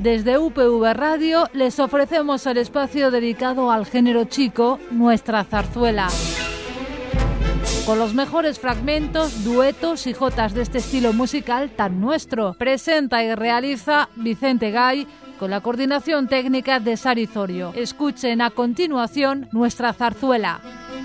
Desde UPV Radio les ofrecemos el espacio dedicado al género chico, Nuestra Zarzuela. Con los mejores fragmentos, duetos y jotas de este estilo musical tan nuestro. Presenta y realiza Vicente Gay con la coordinación técnica de Sari Zorio. Escuchen a continuación Nuestra Zarzuela.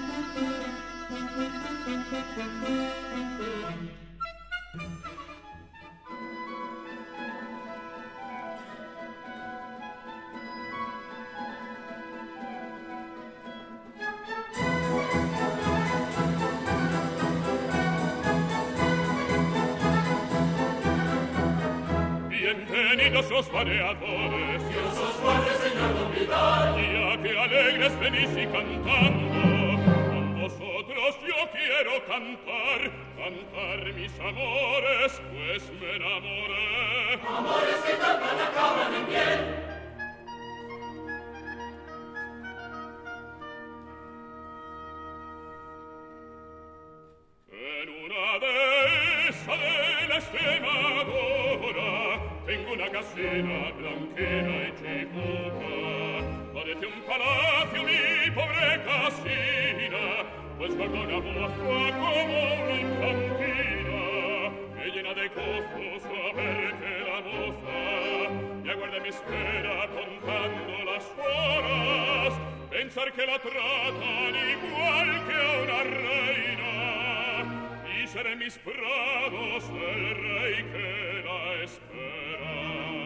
Bienvenidos los variadores, Dios os guarde, Señor Don Vidal, ya que alegres venís y cantando, con vosotros yo quiero cantar mis amores, pues me enamoré. Amores que cantan acaban en bien. En una dehesa de la Extremadura tengo una casina blanquera y chicuca. Parece un palacio mi pobre casina, pues guarda una moza como una cantina, que llena de gozos a ver que la moza me aguarda y me espera contando las horas. Pensar que la tratan igual que a una reina, y ser en mis prados el rey que la espera.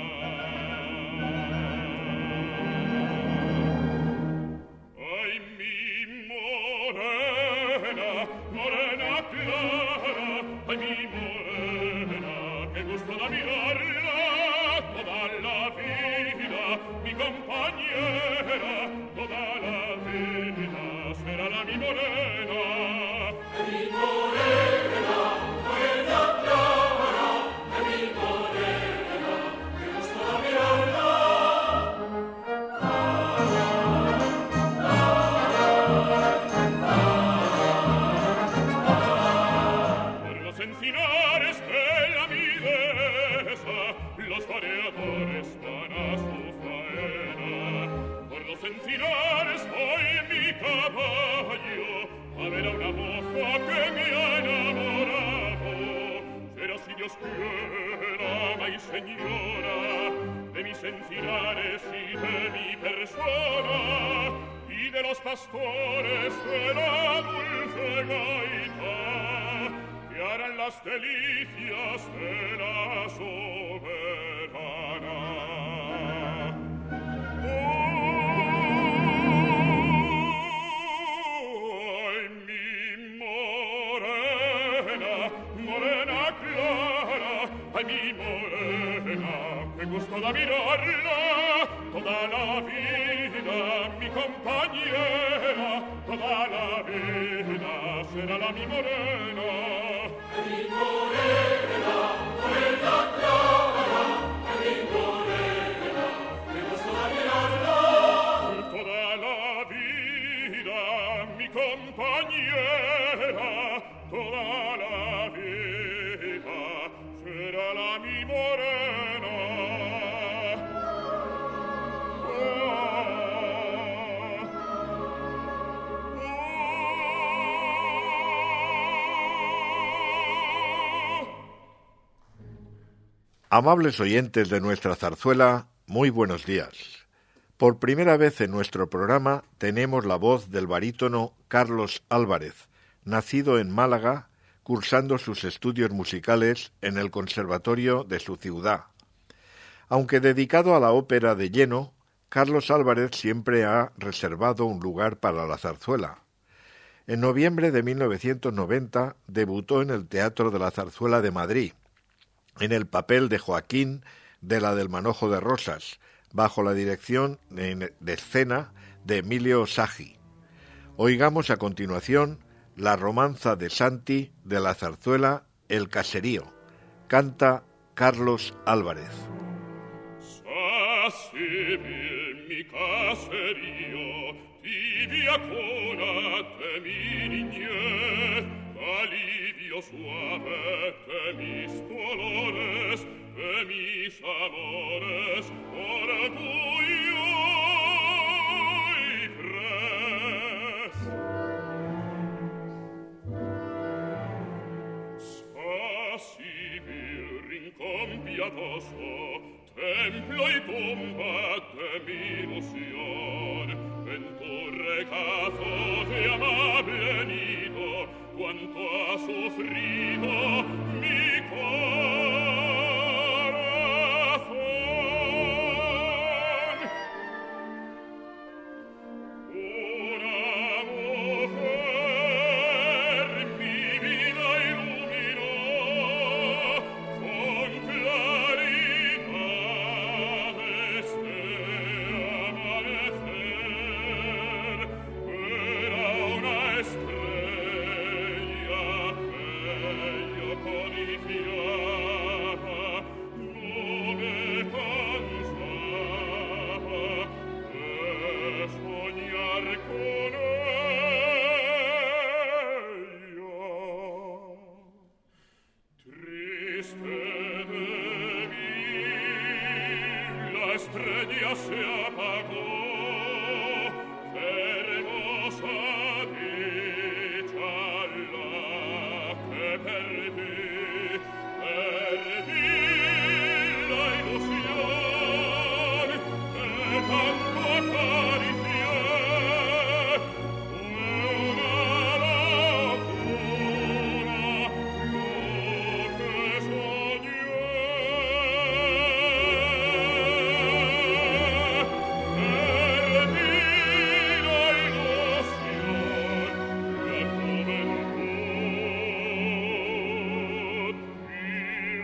Ay, mi morena, morena clara, ay, mi morena, qué gusto da mirarla toda la vida, mi compañera, toda la vida será la mi morena. Mi morena, morena clara, mi morena, que gusto da mirarla. Por los encinares de la mi dehesa, los variadores van a su faena. Por los encinares voy en mi caballo a ver a una moza que me ha enamorado. Será si Dios quiera, ama y señora, de mis encinares y de mi persona, y de los pastores de la dulce gaita, que harán las delicias de la soberana. Ay, mi morena, qué gusto da mirarla toda la vida, mi compañera, toda la vida será la mi morena. Ay, mi morena, morena clara, ay, mi morena, qué gusto da mirarla toda la vida, mi compañera, toda la vida será la mi morena. Amables oyentes de nuestra zarzuela, muy buenos días. Por primera vez en nuestro programa tenemos la voz del barítono Carlos Álvarez, nacido en Málaga, cursando sus estudios musicales en el conservatorio de su ciudad. Aunque dedicado a la ópera de lleno, Carlos Álvarez siempre ha reservado un lugar para la zarzuela. En noviembre de 1990 debutó en el Teatro de la Zarzuela de Madrid, en el papel de Joaquín de la del Manojo de Rosas, bajo la dirección de escena de Emilio Sagi. Oigamos a continuación la romanza de Santi de la zarzuela El Caserío. Canta Carlos Álvarez. Sassi, mi caserío, tibia cuna de mi niñez, alivio suave de mis dolores, de mis amores orgullo y pres. Sasibel, rincón piadoso, templo y tumba de mi ilusión, en tu regazo de amable nido, cuánto ha sufrido mi corazón. Una mujer mi vida iluminó con claridad este amanecer. Era una estrella que yo codiciaba, no me cansaba de soñar con ella. Triste de mí, la estrella se apagó. Qué hermosa dicha la que perdí, la ilusión de tanto acaricié. Fue una locura lo que soñé. Perdí la ilusión de juventud y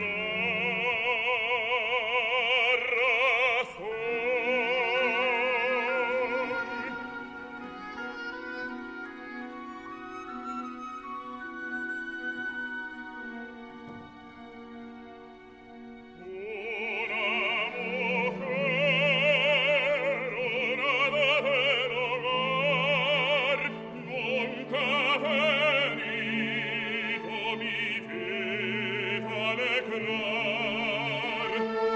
la razón. Una mujer, una del hogar, nunca ha venido mi vida a alegrar.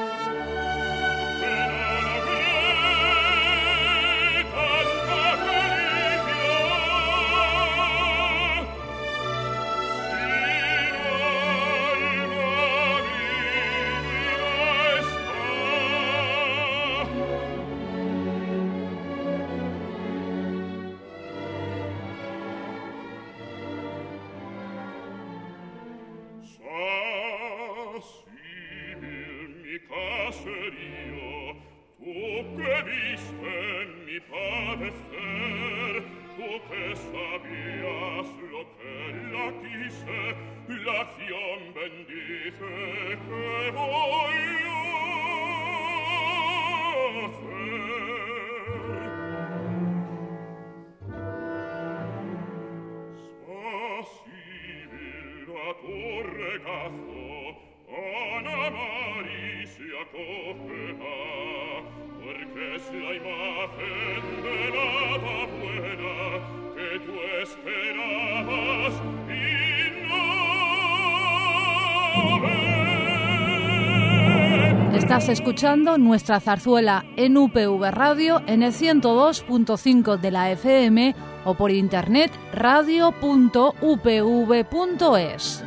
Pero logré tanta felicidad. Sasibel, mi caserío, tú que viste mi padecer, tú que sabías lo que la quise, la acción bendice que voy a hacer. Sasibel, a tu regazo Ana María se acogerá, porque es la imagen de la buena que tú esperabas y no ves. Estás escuchando nuestra zarzuela en UPV Radio en el 102.5 de la FM o por internet radio.upv.es.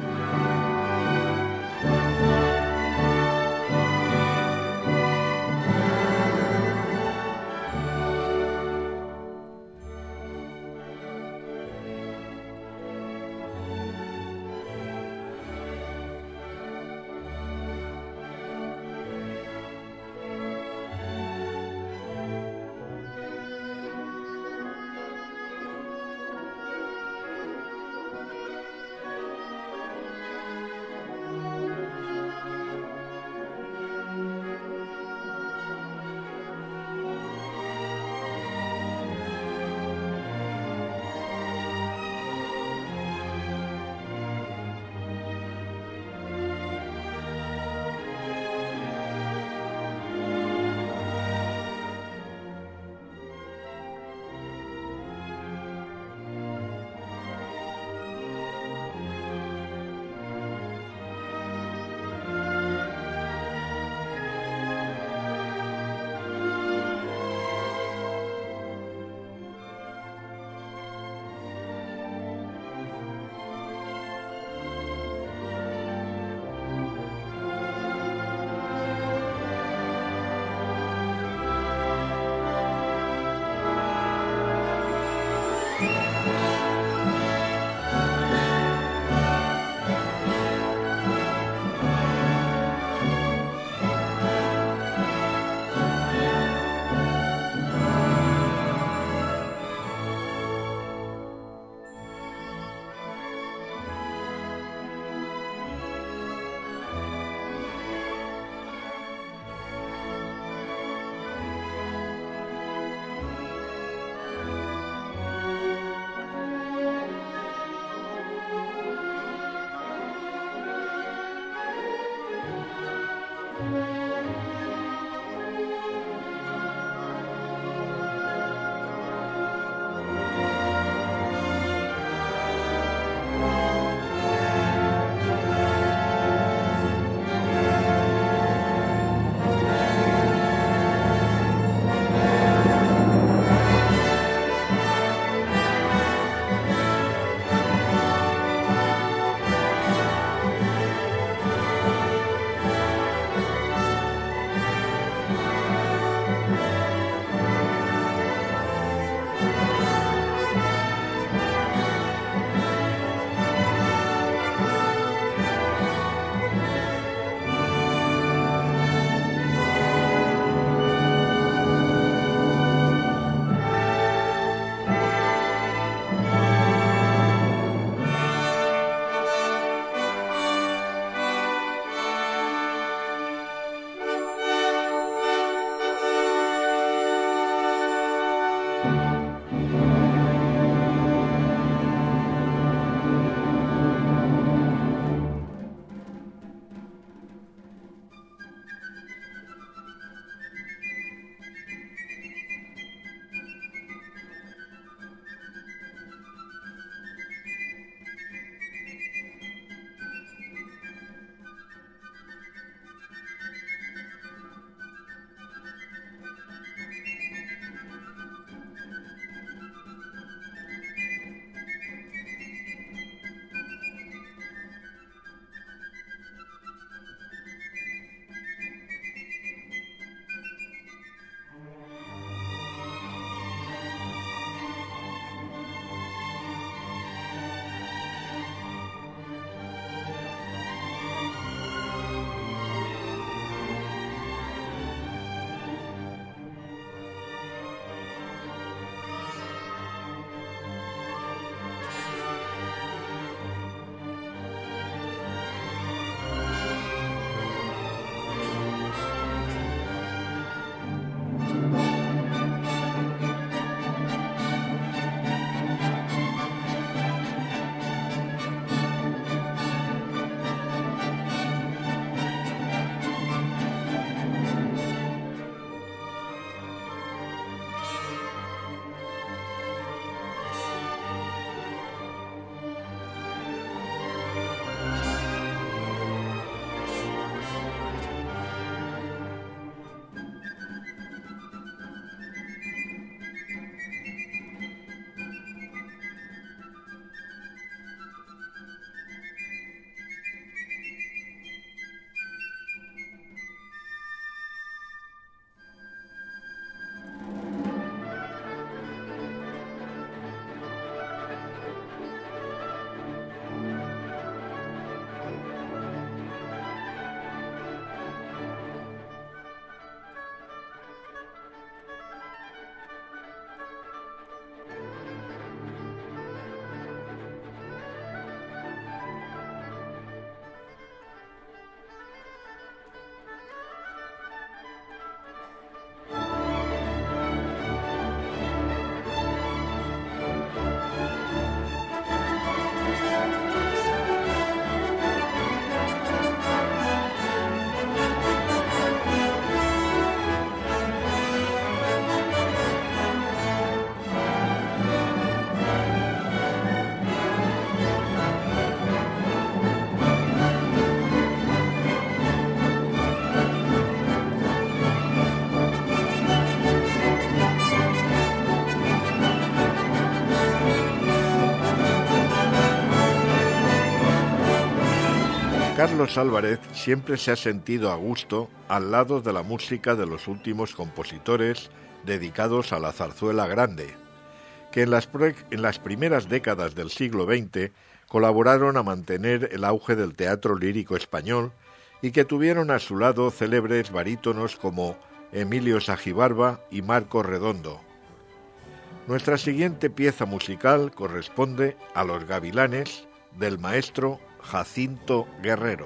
Carlos Álvarez siempre se ha sentido a gusto al lado de la música de los últimos compositores dedicados a la zarzuela grande, que en las primeras décadas del siglo XX colaboraron a mantener el auge del teatro lírico español y que tuvieron a su lado célebres barítonos como Emilio Sagibarba y Marco Redondo. Nuestra siguiente pieza musical corresponde a Los Gavilanes del maestro Jacinto Guerrero.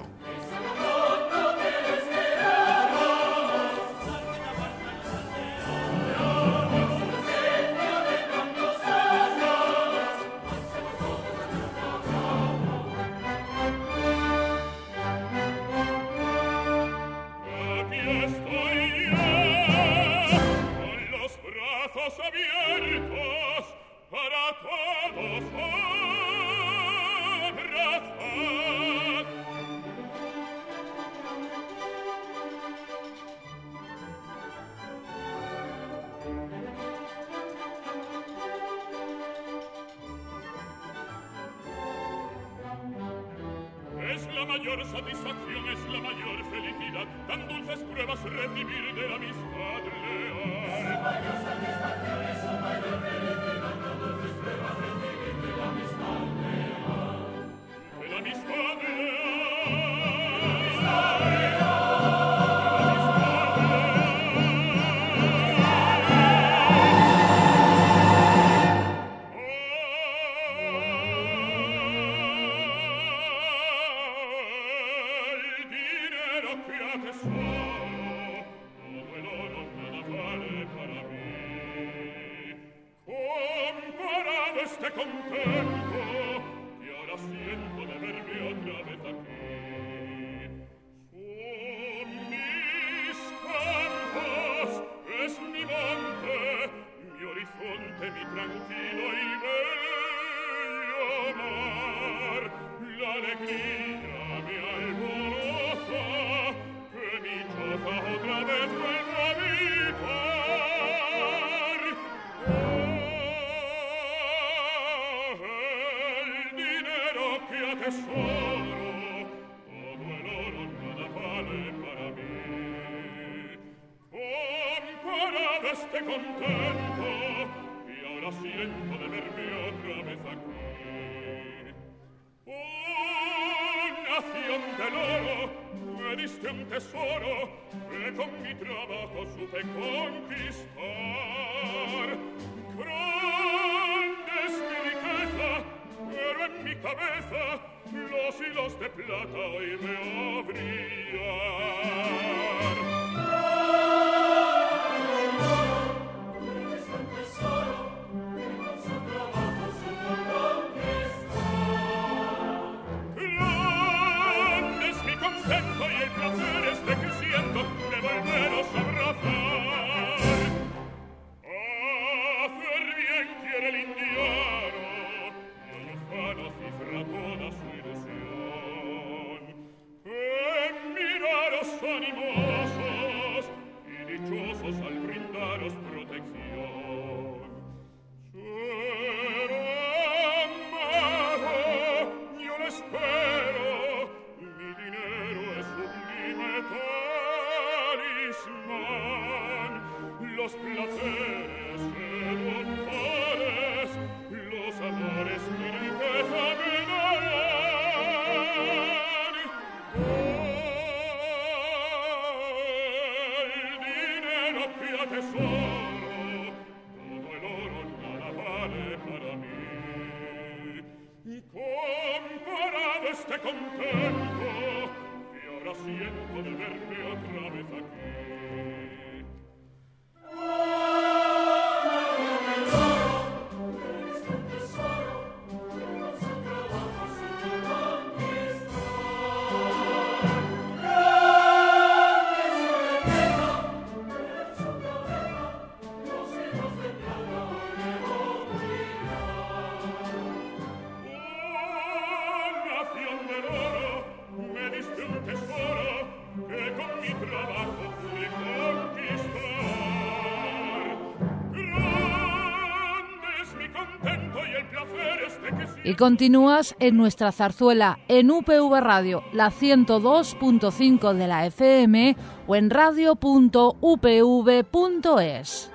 Es la mayor satisfacción, es la mayor felicidad, tan dulces pruebas recibir de la amistad leal. Es la mayor satisfacción, es la mayor felicidad, tan dulces pruebas recibir de la amistad leal. De la amistad leal. Contento, que ahora siento de verme otra vez aquí. Son mis campos, es mi monte, mi horizonte, mi tranquilo y bello mar. La alegría me alboroza, que mi choza otra vez vuelvo a habitar. Tesoro, todo el oro nada vale para mí. Comparado este contento, y ahora siento de verme otra vez aquí. Oh, nación del oro, me diste un tesoro que con mi trabajo supe conquistar. Grande es mi riqueza, pero en mi cabeza los hilos de plata hoy veo brillar. Es un tesoro que con su trabajo supo conquistar. Grande es mi contento y el placer este que siento de volveros a abrazar. Hacer bien quiere el indiano, cifra toda su ilusión. Miraros animosos y dichosos al brindaros protección. Ser amado, yo lo espero, mi dinero es sublime talismán. Los placeres seductores Y continúas en nuestra zarzuela, en UPV Radio, la 102.5 de la FM o en radio.upv.es.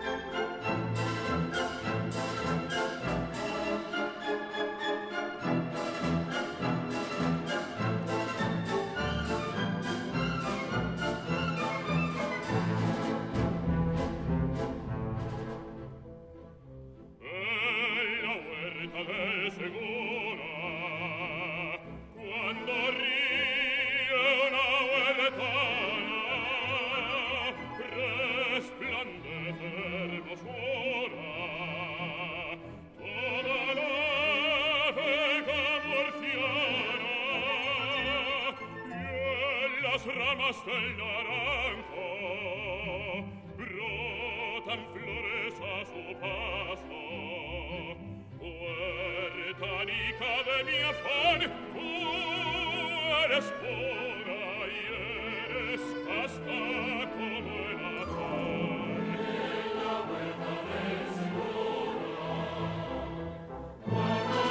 Ramas del naranjo brotan flores a su paso, huertanica de mi afán, tú eres pura y eres casta como el azar. En la huerta del seguro, cuando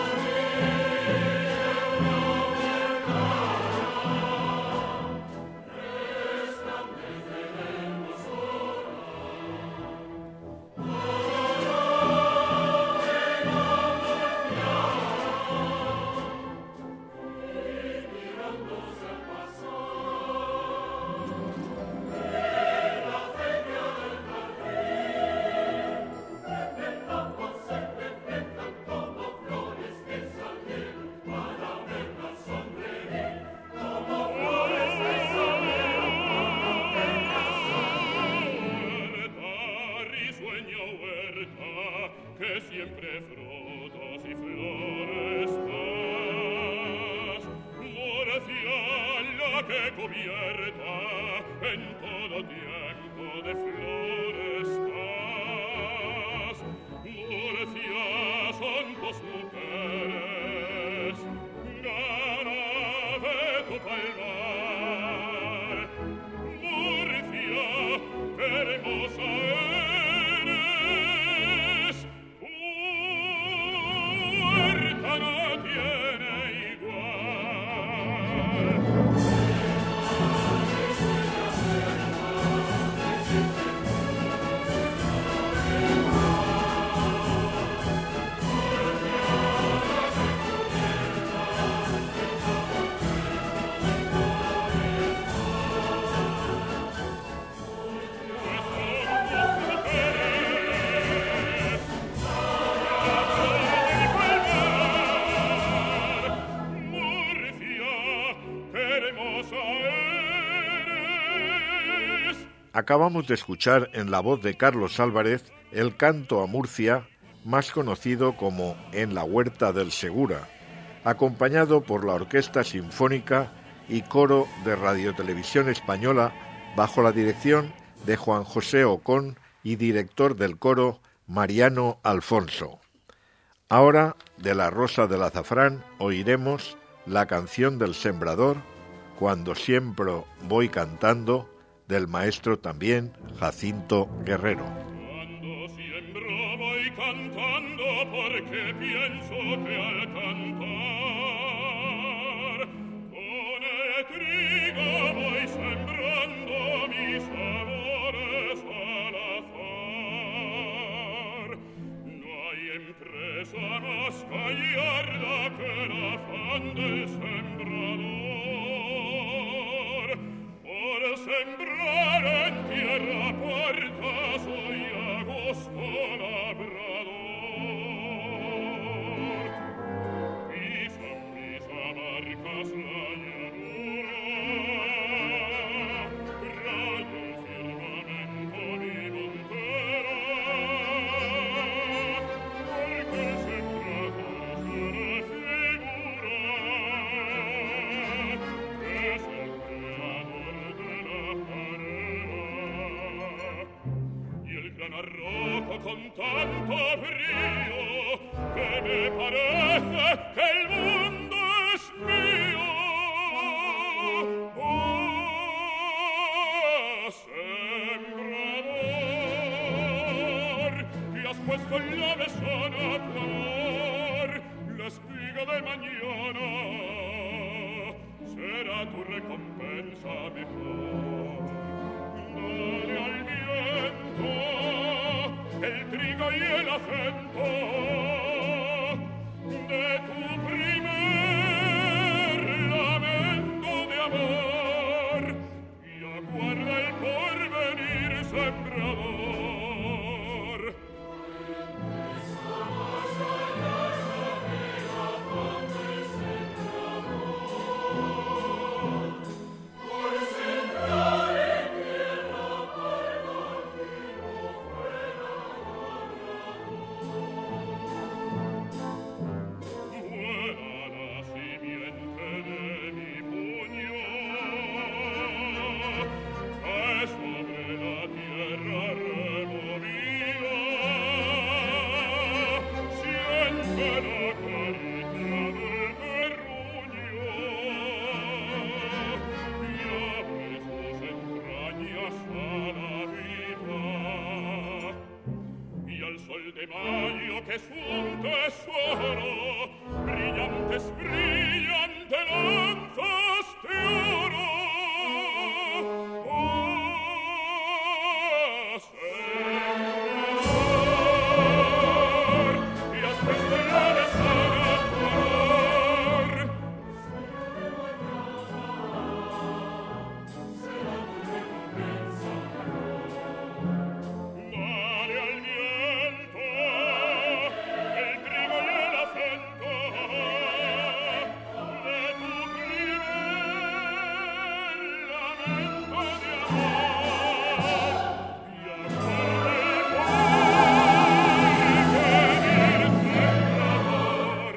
siempre frutos y flores das, Murcia la que cubierta en todo tiempo de flores das. Murcia son tus mujeres, gana de tu palmar. Murcia, qué hermosa Acabamos de escuchar en la voz de Carlos Álvarez el canto a Murcia, más conocido como En la Huerta del Segura, acompañado por la Orquesta Sinfónica y Coro de Radiotelevisión Española bajo la dirección de Juan José Ocón y director del coro Mariano Alfonso. Ahora, de La Rosa del Azafrán, oiremos la canción del sembrador, Cuando siempre voy cantando, del maestro también Jacinto Guerrero. Cuando siembro voy cantando porque pienso que al cantar con el trigo voy sembrando mis amores al azar. No hay empresa más gallarda que el afán del sembrador. Por sembrar en tierra puerta soy agosto labrador. Pisan mis abarcas la llanura, rayo el firmamento mi montera, porque el sembrador se le figura que es el arrojo con tanto brío que me parece que el mundo es mío. Oh, sembrador, que has puesto en la mesona tu amor, le espiga de mañana será tu recompensa mejor. Dale al viento el trigo y el acento de tu primer lamento de amor y aguarda el porvenir sembrador. Que es un tesoro, brillantes, brillante lanzas de oro. Oh, Señor, y has puesto en la mesana tu amor. Será tu recompensa. Dale al viento el trigo y el acento de tu primer lamento de amor y aguarda el porvenir sembrador,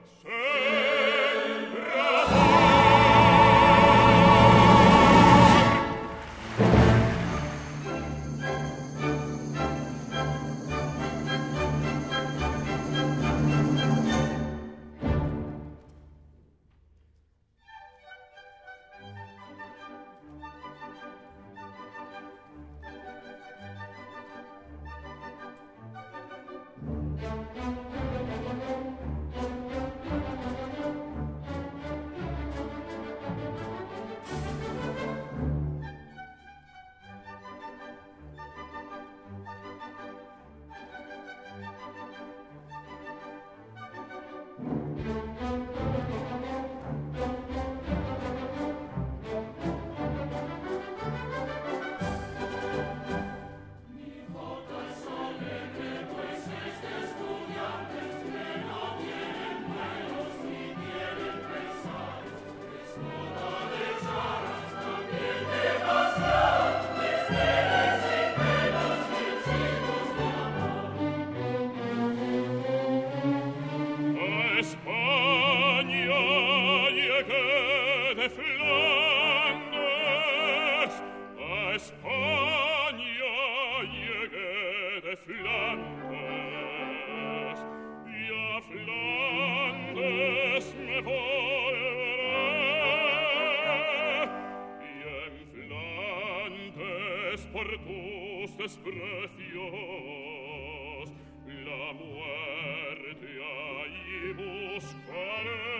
por tus desprecios la muerte allí buscaré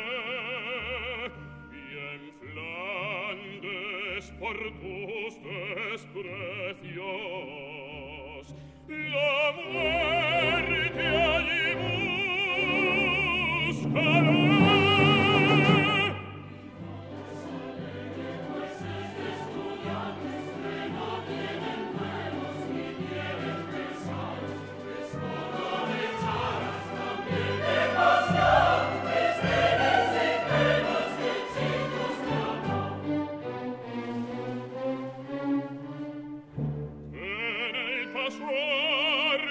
y en Flandes por tus desprecios la muerte allí buscaré. Suar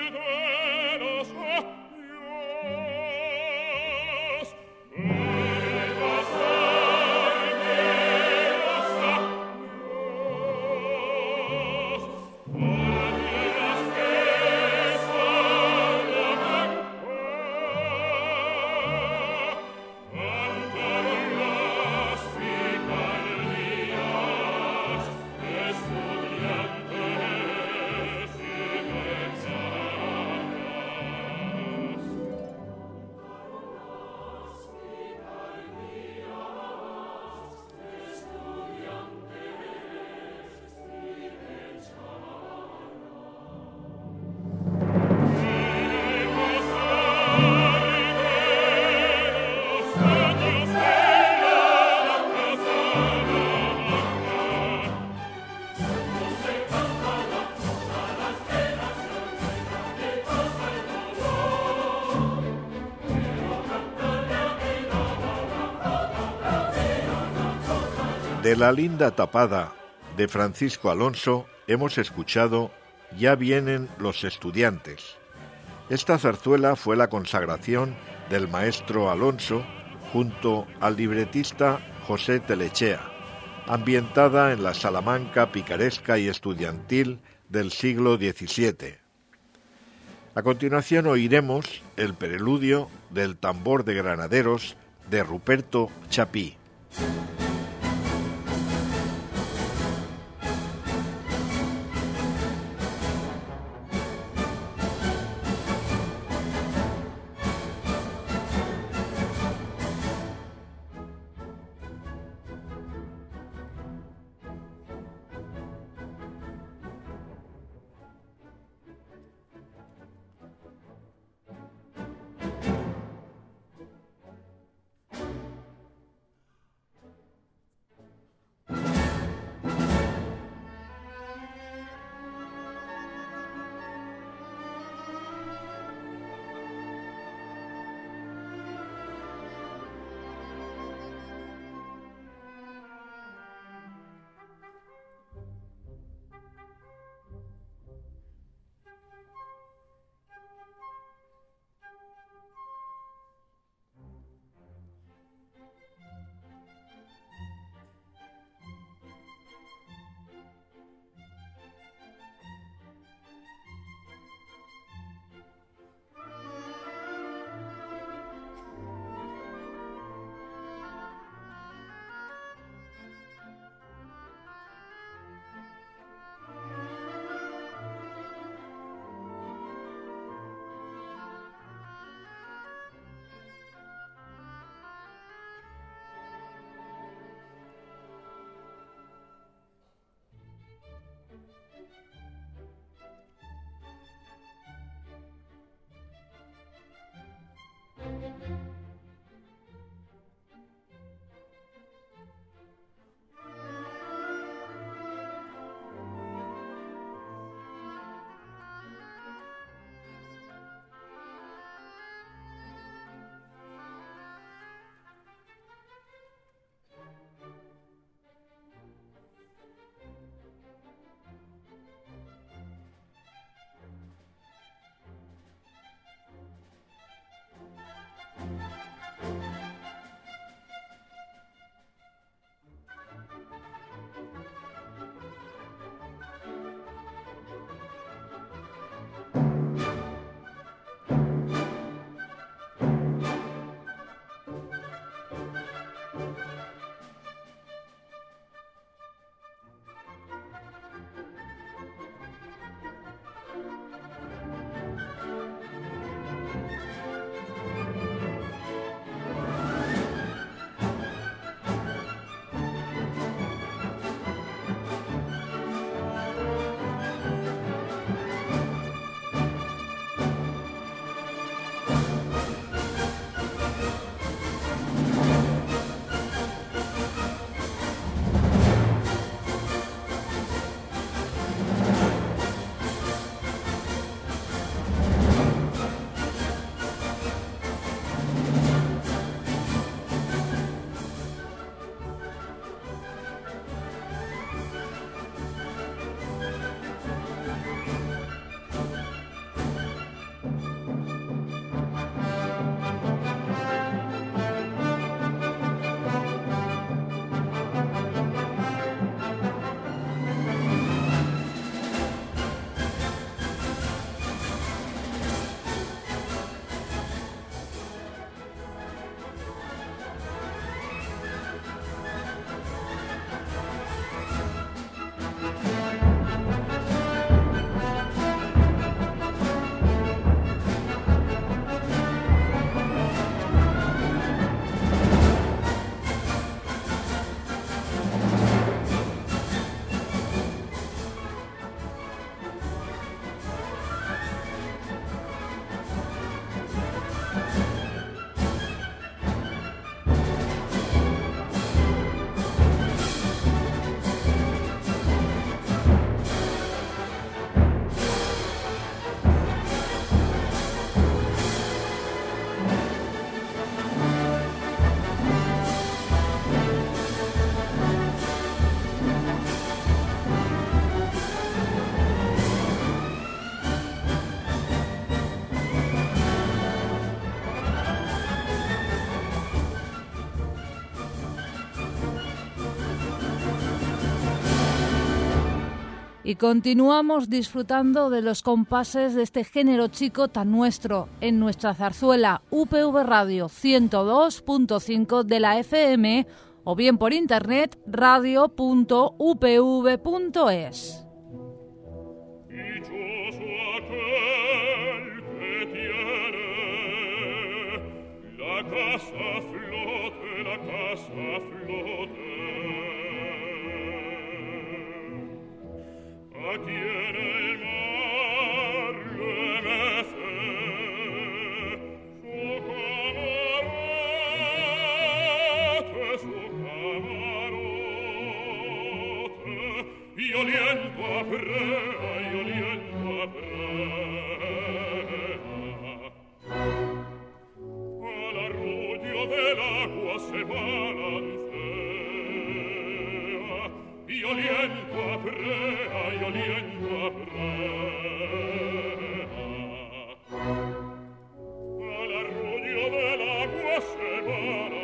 De la linda tapada de Francisco Alonso hemos escuchado Ya vienen los estudiantes. Esta zarzuela fue la consagración del maestro Alonso junto al libretista José Telechea, ambientada en la Salamanca picaresca y estudiantil del siglo XVII. A continuación oiremos el preludio del tambor de granaderos de Ruperto Chapí. Y continuamos disfrutando de los compases de este género chico tan nuestro en nuestra zarzuela UPV Radio 102.5 de la FM o bien por internet radio.upv.es. La casa flote, aquí en el mar le mece su camarote, y oliendo a brea, y oliendo a brea, al arroyo del agua se balancea, y oliendo a brea, y oliendo a brea, al arroyo del agua se balancea.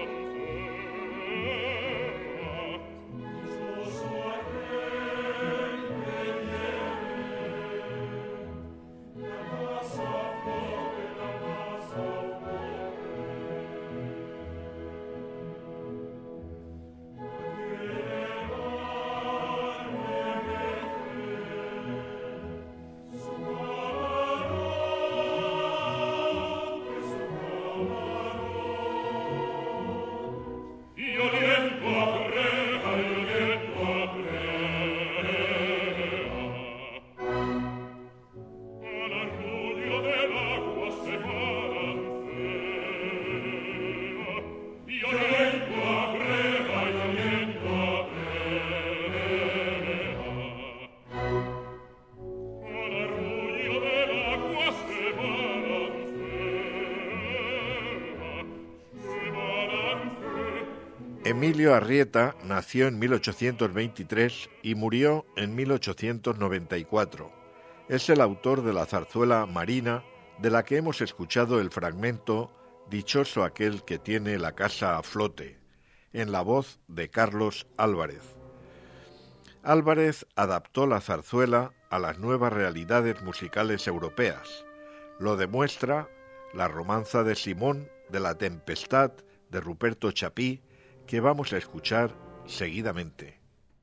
Emilio Arrieta nació en 1823 y murió en 1894. Es el autor de la zarzuela Marina, de la que hemos escuchado el fragmento Dichoso aquel que tiene la casa a flote, en la voz de Carlos Álvarez. Álvarez adaptó la zarzuela a las nuevas realidades musicales europeas. Lo demuestra la romanza de Simón de la Tempestad de Ruperto Chapí, que vamos a escuchar seguidamente.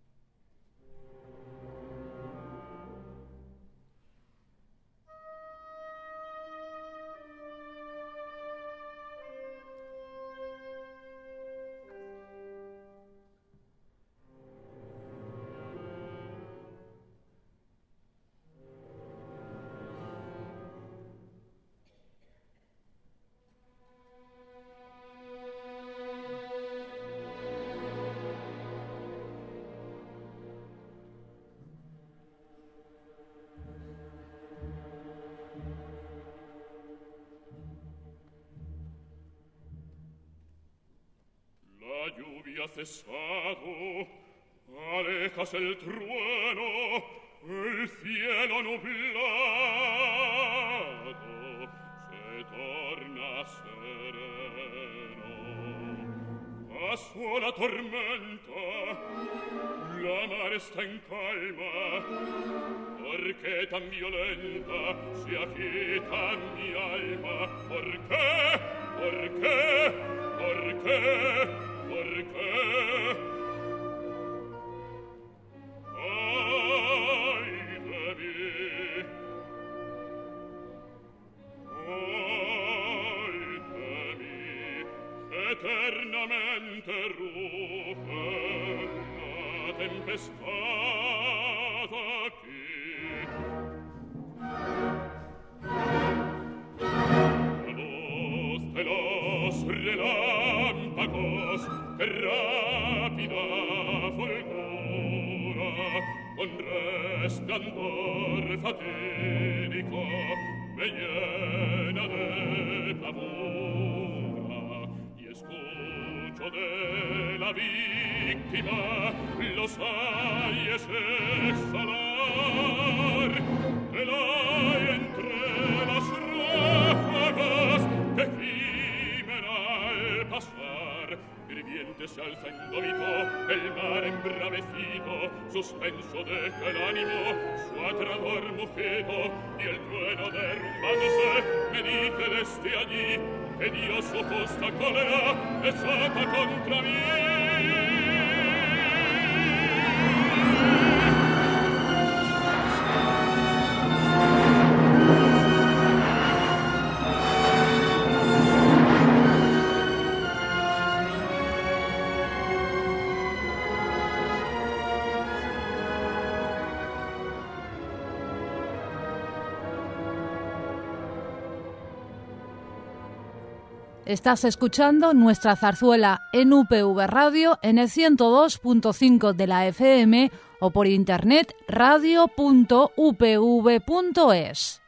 La lluvia ha cesado, alejas el trueno, el cielo nublado se torna sereno. Pasó la tormenta, la mar está en calma. ¿Por qué tan violenta se agita mi alma? ¿Por qué? ¿Por qué? ¿Por qué? ¿Por qué? Ay de mí, ay de mí, eternamente ruge la tempestad aquí. La voz de los relámpagos que rápida fulgura con resplandor fatídico me llena de pavura y escucho de la víctima los ayes exhalar de la entre las ráfagas que gimen al pasar. Hirviente se alza indómito el mar embravecido embravecido, suspenso deja el ánimo, su aterrador mugido, y el trueno derrumbándose me dice desde allí que Dios su justa cólera desata contra mí. Estás escuchando nuestra zarzuela en UPV Radio en el 102.5 de la FM o por internet radio.upv.es.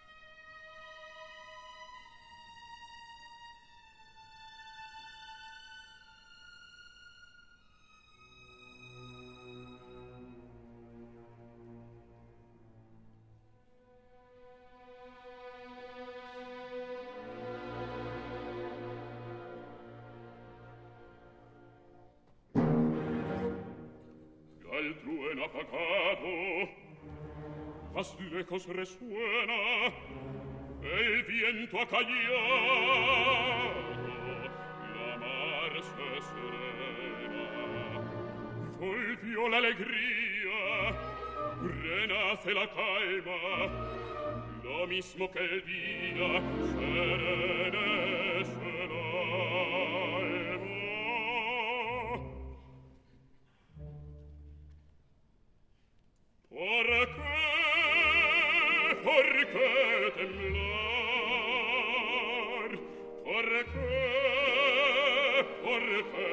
El trueno apagado, más lejos resuena, el viento ha callado, la mar se serena, volvió la alegría, renace la calma, lo mismo que el día, serenece el alma. ¿Por qué temblar? ¿Por qué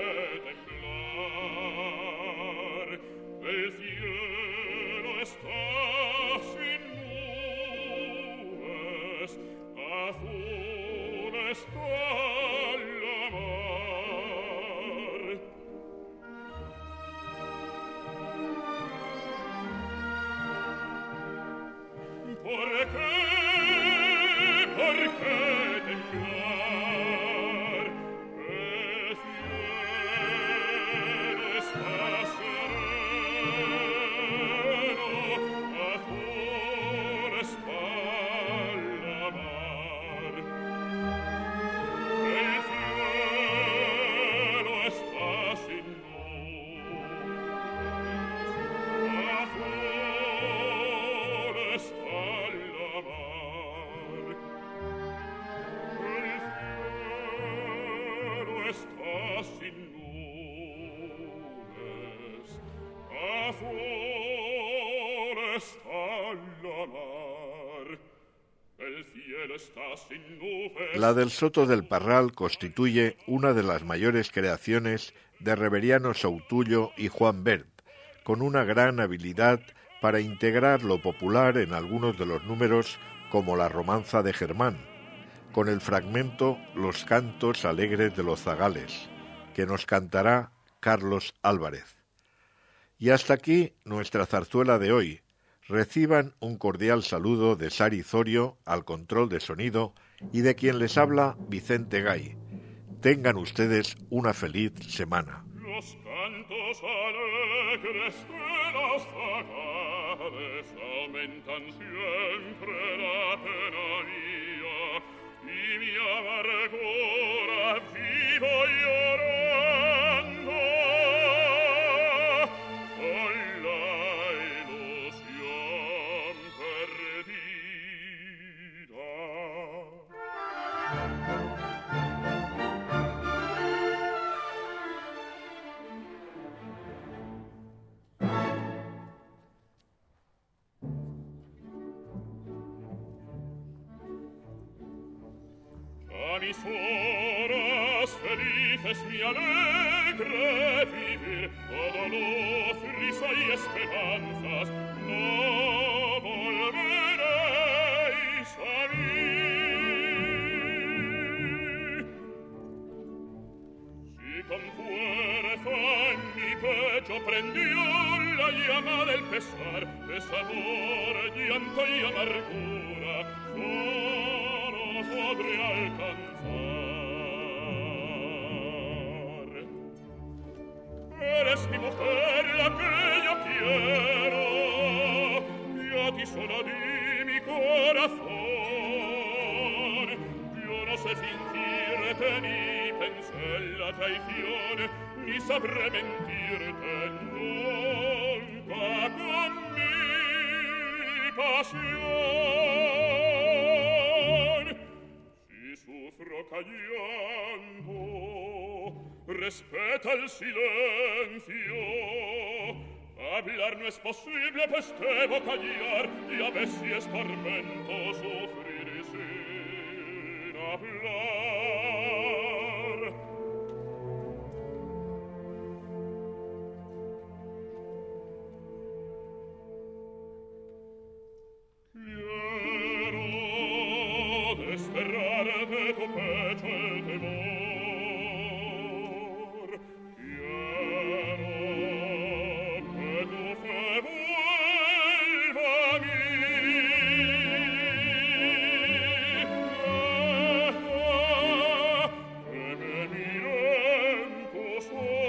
temblar? El cielo está sin nubes, azul está la mar. ¿Por qué temblar? El cielo está sereno, azul está la mar. El cielo está sin nubes, azul está la mar. El cielo está sin nubes, azul está la mar. El cielo está sin nubes. La del Soto del Parral constituye una de las mayores creaciones de Reveriano Soutullo y Juan Bert, con una gran habilidad para integrar lo popular en algunos de los números, como la romanza de Germán, con el fragmento Los cantos alegres de los zagales, que nos cantará Carlos Álvarez. Y hasta aquí nuestra zarzuela de hoy. Reciban un cordial saludo de Sari Zorio al control de sonido y de quien les habla Vicente Gay. Tengan ustedes una feliz semana. Los cantos alegres de los zagales aumentan siempre la pena mía, y mi amargura vivo llorando con la ilusión perdida. A mis horas felices mi alegre vivir, todo luz, risa y esperanzas, no volveréis a mí. Si con fuerza en mi pecho prendió la llama del pesar, desamor, llanto y amargura, podré alcanzar. Eres mi mujer, la que yo quiero, y a ti solo di mi corazón. Yo no sé fingirte ni pensé en la traición, ni sabré mentirte nunca con mi pasión. Si sufro callando, respeta el silencio. Hablar no es posible, pues debo callar, y a ver si es tormento sufrir sin hablar. Quiero desterrar de tu pecho el temor. Quiero que tu fe vuelva a mí. Que me miren tus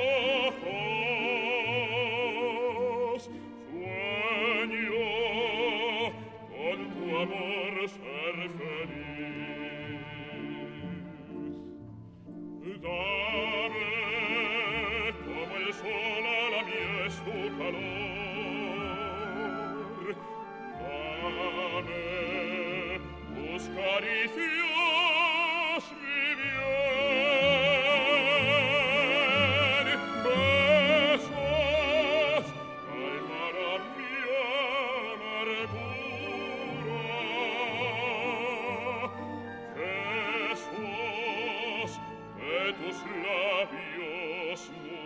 ojos. Sueño con tu amor ser feliz. Dame como el sol a la mies tu calor. Dame tus caricias, mi bien. Besos calmarán mi amargura. Besos de tus labios,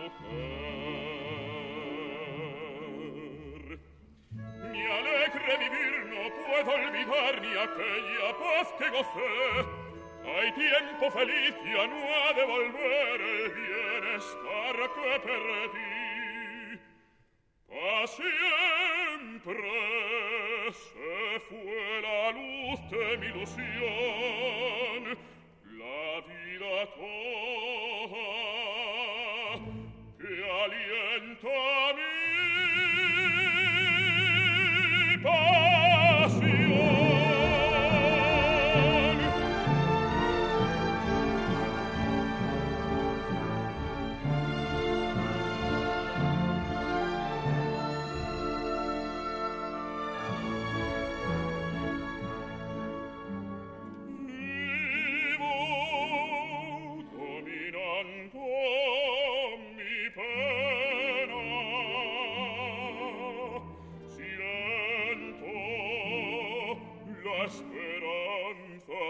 mujer. Mi alegre vivir no puedo olvidar ni aquella paz que gocé. Hay tiempo feliz, ya no ha de volver el bienestar que perdí. Pa' siempre se fue la luz de mi ilusión, la vida toda que alienta mi pasión. Vivo dominando mi pena. Siento la esperanza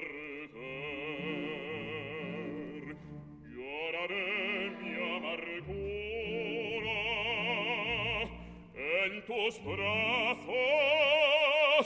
perder. Lloraré mi amargura en tus brazos,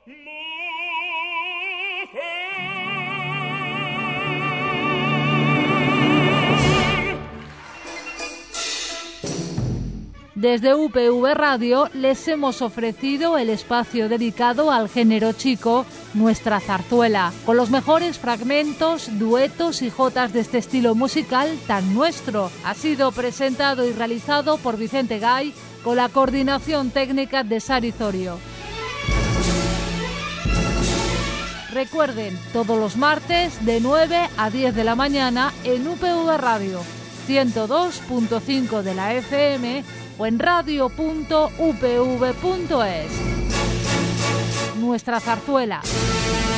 Desde UPV Radio les hemos ofrecido el espacio dedicado al género chico, Nuestra Zarzuela, con los mejores fragmentos, duetos y jotas de este estilo musical tan nuestro. Ha sido presentado y realizado por Vicente Gay, con la coordinación técnica de Sari Zorio. Recuerden, todos los martes de 9 a 10 de la mañana en UPV Radio, 102.5 de la FM o en radio.upv.es. Nuestra Zarzuela.